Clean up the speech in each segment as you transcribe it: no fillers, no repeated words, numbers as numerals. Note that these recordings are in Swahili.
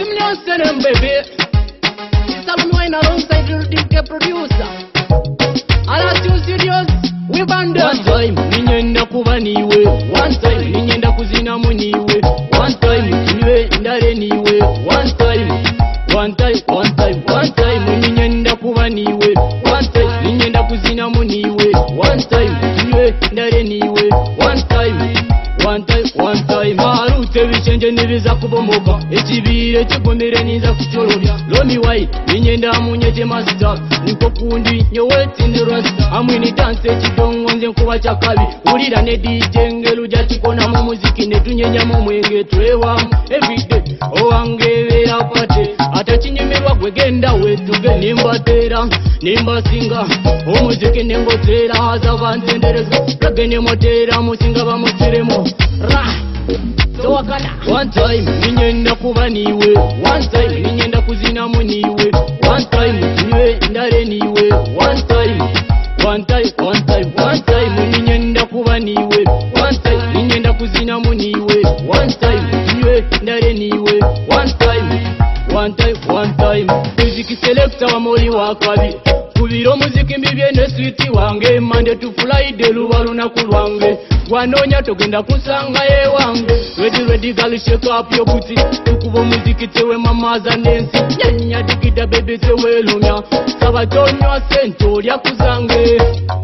million send baby. It's a wine alongside the DK producer. All studios, we band them. One time, ninyenda kuba niwe. One time, ninyenda kuzina muniwe. One time, niwe ndare niwe. One time, one time, one time, one time, ninyenda kuba niwe. One time, ninyenda kuzina muniwe. One time, niwe ndare niwe. One time, one time, one time. Marute bichenje nibiza kubomoka. Ekibire kigomere niza kuchololya. Lomi wai, ninyenda munyeje master. Niko kundi nyoweti ndi rasta. Amwini dance ekidongo nze nkuba chakabi. Ulira ne DJ ngelu jatikona mu muziki ne tunyenya mu mwenge twewamu everyday. Owangebera pate. Atachinyumirwa gwegenda wetuge nimbatera. Nimba singa. Omuziki nengotera haza bantendereza. Ragene motera musinga bamutiremo. Ra. So wakana. One time ninyenda kuba niwe. One time ninyenda kuzina muniwe. One time niwe ndare niwe. One time, one time, one time, one time ninyenda kuba niwe. One time ninyenda kuzina muniwe. One time niwe ndare niwe. One time, one time, one time. Music selector wa moli wakabi. Kubiro muziki mbibye ne sweet wange. Monday to Friday lubaluna kulwange. Wanonya togenda kusanga ye wange. Ready girl shake up your booty. Tukubo muziki tewe mamaza nensi. Nyanya digida baby tewe lumya. Sabatonyo sento lya kuzange.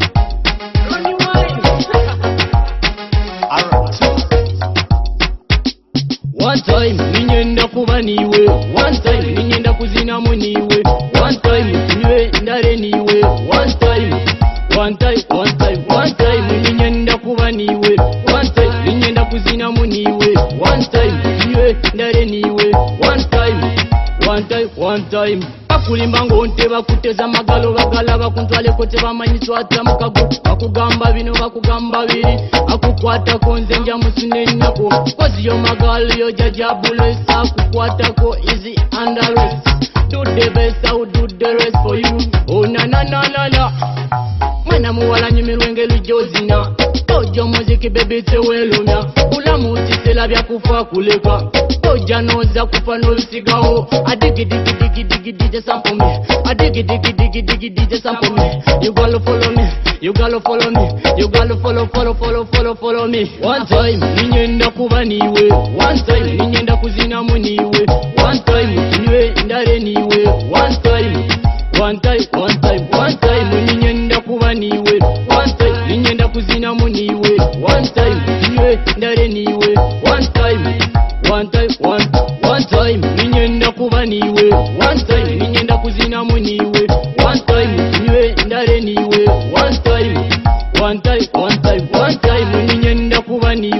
One time ninyenda kuba niwe. One time ninyenda kuzina muniwe. One time niwe ndare niwe. One time, one time, one time, one time ninyenda kuba niwe. One time ninyenda kuzina muniwe. One time niwe ndare niwe. One time, one time, one time. Bakulimba ngonte bakuteza magalo bagala bakuntwale kote bamanyiswa atamukago. Bakugamba bino bakugamba biri. Akukwata konze nja musune nako. Kozi yo magalo yo jajabulo isa kukwata ko easy under arrest. Do the best, I will do the rest for you. Oh na na na na na. Mwana muwala nyimirwenge lujozina. Ojo muziki baby tewelumya. Ulamu utisela bya kufa kuleka. Oja noza kufa nolisigaho. Adigi digi digi digi DJ sample me. Adigi digi digi digi DJ sample me. You gotta follow me. You gotta follow me. You gotta follow me. One time ninyenda kuba niwe. One time ninyenda kuzina muniwe. One time niwe ndare niwe. One time, one time, one time, one time ninyenda kuba niwe. One time ninyenda kuzina muniwe. One time niwe ndare niwe. One time, one time, one time ninyenda kuba niwe. One time ninyenda kuzina muniwe. One time niwe ndare niwe. One time, one time, one time, one time ninyenda kuba niwe.